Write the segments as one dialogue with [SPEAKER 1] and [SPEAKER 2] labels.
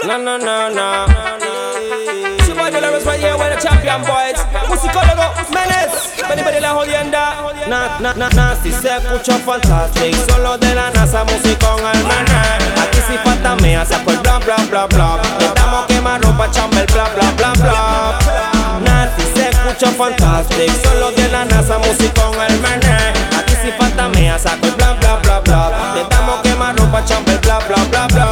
[SPEAKER 1] No. Super Dolores right here with the champion boys. Musicólogo, Menes. Anybody la jodienda. Si se escucha fantastic. Solo de la NASA, musicón al Menes. Aquí si falta me hace por bla bla bla bla. Estamos quemando pa' chamber bla bla bla bla. Si se escucha fantastic. Solo de la NASA, musicón al Menes. Aquí si falta me hace por bla bla bla bla. Estamos quemando pa' chamber bla bla bla bla.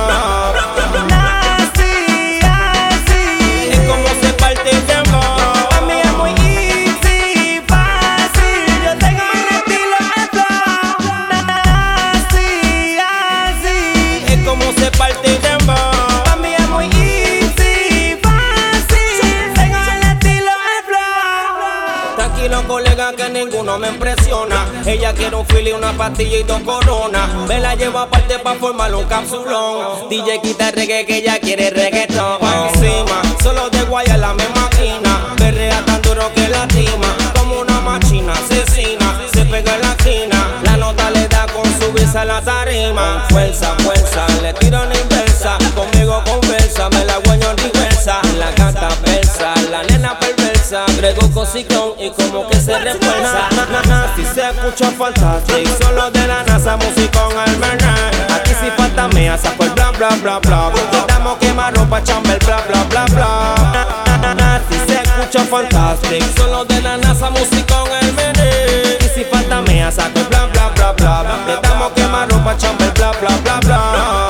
[SPEAKER 1] Tranquilo colega que ninguno me impresiona. Ella quiere un fili, una pastilla y dos coronas. Me la llevo aparte pa' formar un capsulón. DJ quita el reggae que ella quiere reggaetón. Encima, solo de guayala me maquina. Berrea tan duro que lastima. Como una machina asesina. Se pega en la esquina. La nota le da con subirse a la tarima. Fuerza, le tiro en inversa. Conmigo conversa, me la guaño en diversa. La canta versa, la nena perversa. Agrego cosicón y como que se refuerza. Si se escucha fantastic. Solo de la NASA, musicón al Menes. Aquí si falta me hace por bla bla bla bla. Estamos quemando pa' chamber bla bla bla bla. Si se escucha fantastic. Solo de la NASA, musicón al Menes. Y si falta me hace por bla bla bla bla. Estamos quemando pa' chamber bla bla bla bla.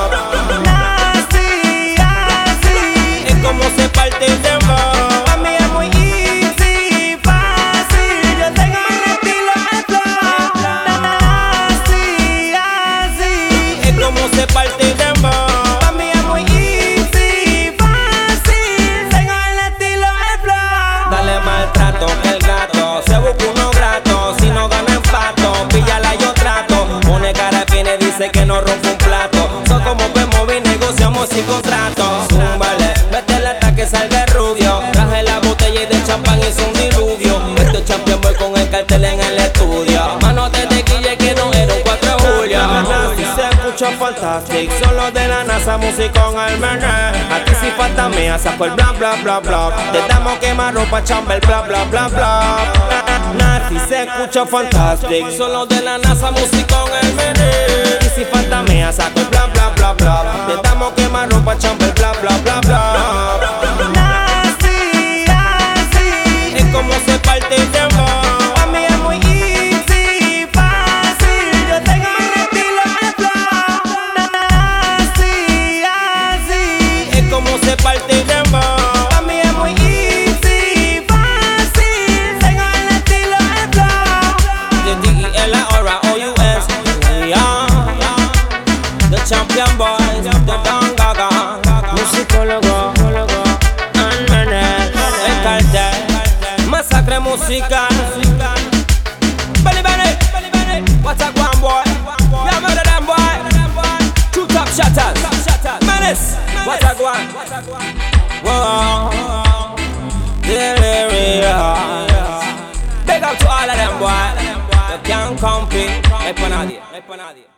[SPEAKER 1] Es como se parte el tiempo. Dice que no rompe un plato. Son como vemos y negociamos sin contrato. Zúmbale, métele hasta que salga el rubio. Traje la botella y de champán hizo un diluvio. Este champion voy con el cartel en el estudio. Mano de tequilla que no era un 4 de julio. Si se escucha fantastic. Solo de la NASA, musicón al Menes. Aquí si falta me hace por bla bla bla bla. Te damos quemar ropa chamber bla bla bla bla. Si se escucha fantastic. Solo de la NASA, musicón al Menes. Si falta me hace bla bla bla bla. Te damos quemar ropa chamber bla bla bla bla. Es como se parte el tiempo. A mí es muy easy, fácil. Yo tengo un estilo de flow. Así. Es como se parte el tiempo. A mí es muy easy, fácil. Tengo el estilo de flow. De D-E-L-R-O-U-S. Champion boys, the Don Gaga, musicólogo, and Menes, el cartel, masacre musical. Belly, what's a one boy? Yeah, murder them boy. Two top shatters, Menes, what's a one? Whoa, delirious. Big up to all of them boy. They can't compete.